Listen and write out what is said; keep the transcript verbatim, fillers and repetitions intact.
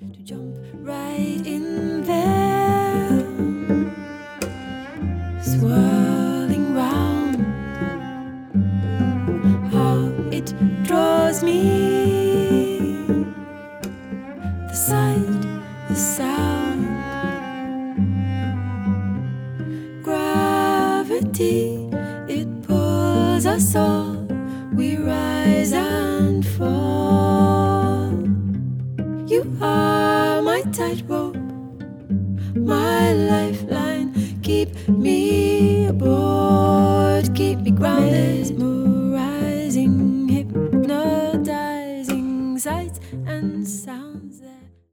to jump right in there, swirling round. How it draws me, the sight, the sound, gravity, it pulls us all. We rise up.